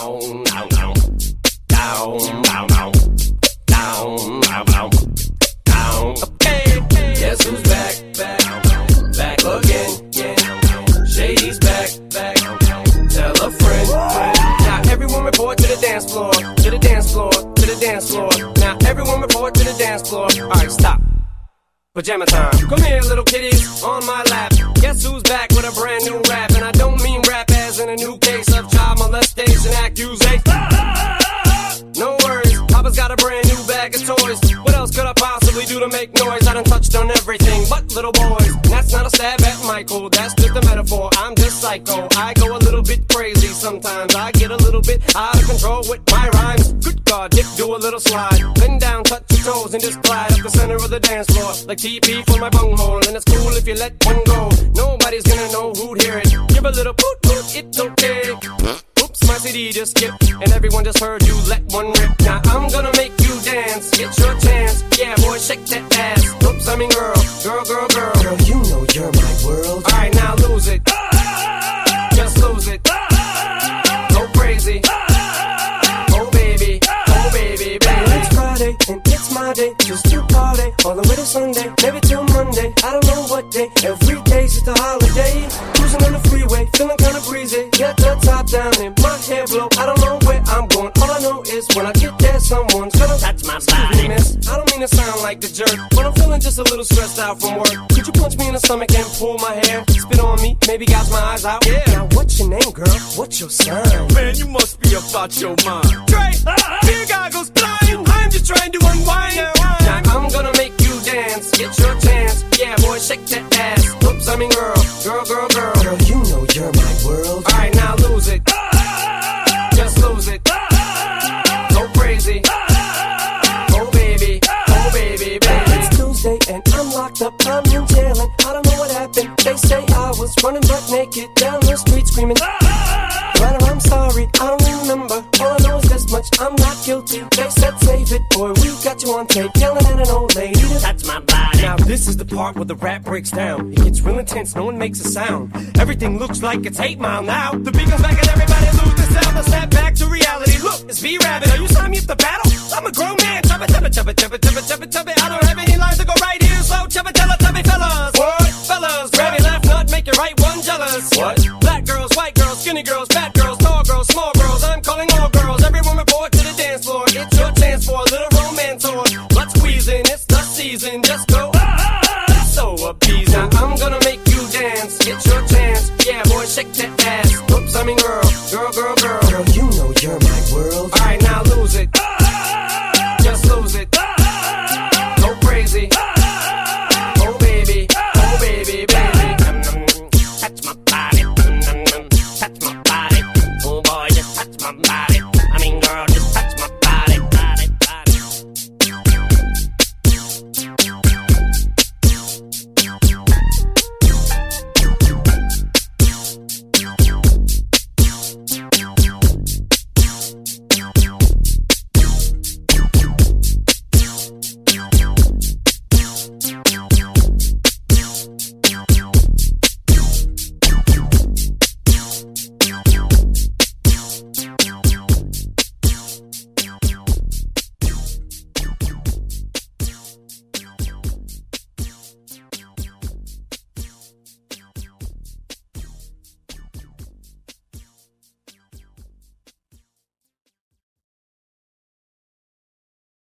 down, down, down, down, down, down, down, down, down, down. Okay, guess who's back, back, back again, yeah. Shady's back, back. Tell a friend. Now everyone report to the dance floor, to the dance floor, to the dance floor. Now everyone report to the dance floor. All right, stop. Pajama time. Come here, little kitties, on my lap. Guess who's back with a brand new rap? And I don't mean rap as in a new case of child molestation accusation. No worries, Papa's got a brand new bag of toys. What else could I possibly do to make noise? I done touched on everything but little boys. And that's not a stab at Michael, that's just a metaphor. I'm just psycho, I go a little bit crazy sometimes. I get a little bit out of control with my rhymes. Good God, Dick, do a little slide. Bend down, touch your toes, and just glide up the center of the dance floor. Like TP for my bunghole, and it's cool if you let one go. Nobody's gonna know who'd hear it. Give a little poot poot, it's okay. Oops, my CD just skipped, and everyone just heard you let one rip. Now I'm gonna make you dance, get your chance. Yeah, boy, shake that ass. Oops, I mean girl, girl, girl, girl. Girl, you know you're my world. Alright, now lose it. Just lose it. Go crazy. Oh baby, baby. It's Friday, and it's my day. Just to party, all the way to Sunday. Maybe till Monday, I don't know what day. Every day's just a holiday. Cruising on the freeway, feeling kinda breezy. Got the top down and my hair blow. I don't know where I'm going. All I know is when I get there, someone's gonna touch my body. Miss, I don't mean to sound like the jerk, but I'm feeling just a little stressed out from work. Could you punch me in the stomach and pull my hair? Spit on me, maybe gouge my eyes out. Yeah. Now what's your name, girl? What's your sign? Man, you must be about your mind. Dre, here goggles blind. I'm just trying to unwind. Now I'm gonna make you dance, get your chance. Yeah, boy, shake that ass. Oops, I mean girl, girl, girl, girl. Girl, you know you're my world. Alright, now lose it. Just lose it. Go crazy. Oh baby, baby. It's Tuesday and I'm locked up, I'm in jail and I don't know what happened. They say I was running butt naked down the street screaming. But I'm sorry, I don't remember. All I know is this much, I'm not guilty. They said save it, boy, we got you on tape. Yelling at an old lady to touch my body. Now this is the part where the rap breaks down. It gets real intense, no one makes a sound. Everything looks like it's 8 Mile now. The beat goes back and everybody lose the sound. Let's snap back to reality. Look, it's B-Rabbit, are you signing me up the battle? I'm a grown man, chubba, chubba, chubba, chubba, chubba, chubba, chubba. I don't have any lines to go right here, so chubba, chubba, chubby fellas. What? Fellas, grab your left nut, make your right one jealous. What? Black girls, white girls, skinny girls, fat girls, tall girls, small girls. I'm calling all girls. Everyone report to the dance floor. It's your chance for a little romance or blood squeezing. It's the season. Just go. So appeasing. Now I'm gonna make you dance. Get your chance. Yeah, boy, shake that ass. Oops, I mean girl.